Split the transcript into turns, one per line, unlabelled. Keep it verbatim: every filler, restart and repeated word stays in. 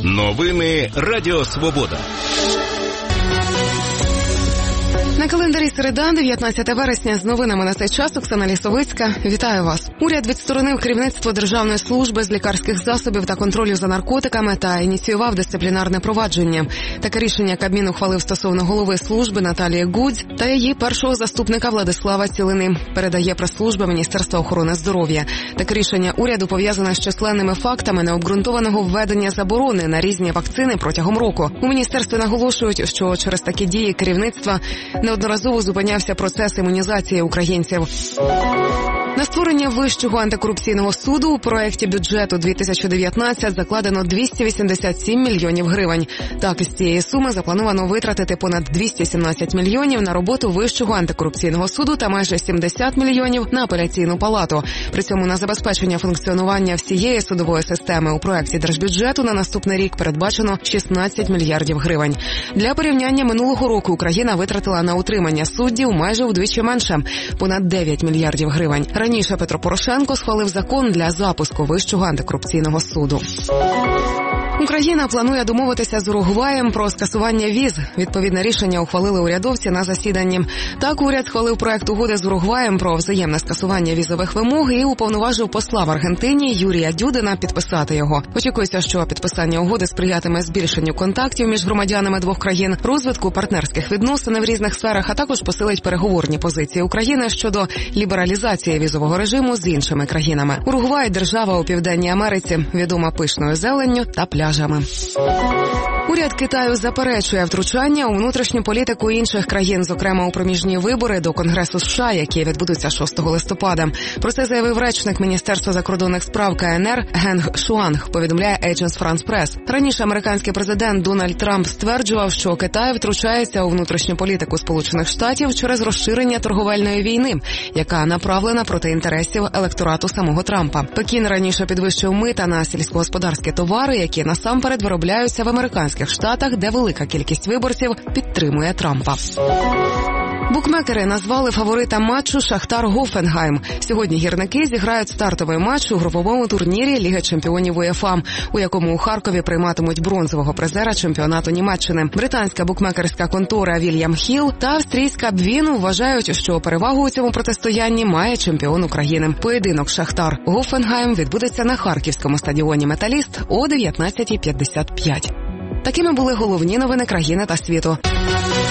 Новини Радіо Свобода.
На календарі середа, дев'ятнадцяте вересня, з новинами на цей час Оксана Лісовицька. Вітаю вас. Уряд відсторонив керівництво Державної служби з лікарських засобів та контролю за наркотиками та ініціював дисциплінарне провадження. Таке рішення Кабмін ухвалив стосовно голови служби Наталії Гудзь та її першого заступника Владислава Цілини, передає прес-служба Міністерства охорони здоров'я. Таке рішення уряду пов'язане з численними фактами необґрунтованого введення заборони на різні вакцини протягом року. У міністерстві наголошують, що через такі дії керівництва неодноразово зупинявся процес імунізації українців. На створення Вищого антикорупційного суду у проєкті бюджету дві тисячі дев'ятнадцять закладено двісті вісімдесят сім мільйонів гривень. Так, із цієї суми заплановано витратити понад двісті сімнадцять мільйонів на роботу Вищого антикорупційного суду та майже сімдесят мільйонів на апеляційну палату. При цьому на забезпечення функціонування всієї судової системи у проєкті держбюджету на наступний рік передбачено шістнадцять мільярдів гривень. Для порівняння, минулого року Україна витратила на утримання суддів майже вдвічі менше – понад дев'ять мільярдів гривень. Раніше Петро Порошенко схвалив закон для запуску Вищого антикорупційного суду. Україна планує домовитися з Уругваєм про скасування віз. Відповідне рішення ухвалили урядовці на засіданні. Так, уряд схвалив проект угоди з Уругваєм про взаємне скасування візових вимог і уповноважив посла в Аргентині Юрія Дюдина підписати його. Очікується, що підписання угоди сприятиме збільшенню контактів між громадянами двох країн, розвитку партнерських відносин в різних сферах, а також посилить переговорні позиції України щодо лібералізації візового режиму з іншими країнами. Уругвай – держава у Південній Америці, відома пишною зеленню та пляжами. Уряд Китаю заперечує втручання у внутрішню політику інших країн, зокрема у проміжні вибори до Конгресу США, які відбудуться шостого листопада. Про це заявив речник Міністерства закордонних справ КНР Генг Шуанг, повідомляє Agence France Press. Раніше американський президент Дональд Трамп стверджував, що Китай втручається у внутрішню політику Сполучених Штатів через розширення торговельної війни, яка направлена проти інтересів електорату самого Трампа. Пекін раніше підвищив мита на сільськогосподарські товари, які насамперед виробляються в американських штатах, де велика кількість виборців підтримує Трампа. Букмекери назвали фаворита матчу Шахтар-Гофенгайм. Сьогодні гірники зіграють стартовий матч у груповому турнірі Ліги чемпіонів УЄФА, у якому у Харкові прийматимуть бронзового призера чемпіонату Німеччини. Британська букмекерська контора Вільям Хіл та австрійська Бвін вважають, що перевагу у цьому протистоянні має чемпіон України. Поєдинок Шахтар-Гофенгайм відбудеться на харківському стадіоні «Металіст» о дев'ятнадцятій п'ятдесят п'ять. Такими були головні новини країни та світу.